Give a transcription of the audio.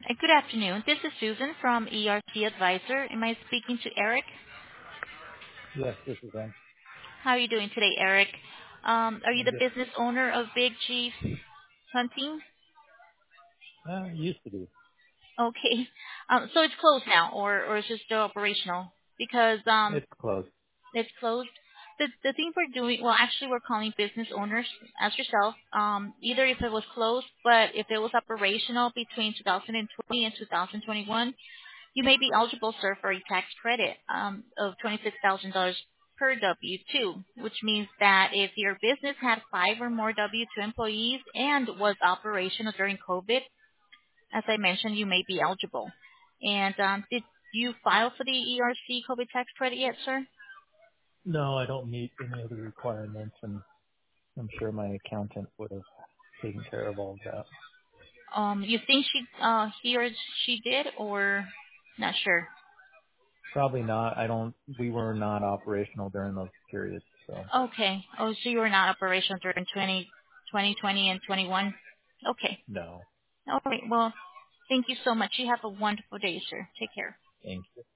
Good afternoon. This is Susan from ERC Advisor. Am I speaking to Eric? Yes, this is them. How are you doing today, Eric? Are you I'm the good. business owner of Big Chief Hunting? Used to be. Okay. So it's closed now, or it's just still operational? Because It's closed. it's closed. The thing we're doing, well, actually, we're calling business owners as yourself. Either if it was closed, but if it was operational between 2020 and 2021. You may be eligible, sir, for a tax credit of $26,000 per W-2, which means that if your business had 5 or more W-2 employees and was operational during COVID, as I mentioned, you may be eligible. And did you file for the ERC COVID tax credit yet, sir? No, I don't meet any of the requirements, and I'm sure my accountant would have taken care of all of that. You think he or she did, or not sure? Probably not. We were not operational during those periods, so Okay. Oh, so you were not operational during 2020 and 21? Okay. no. All right. Well, thank you so much. You have a wonderful day, sir. Take care. Thank you.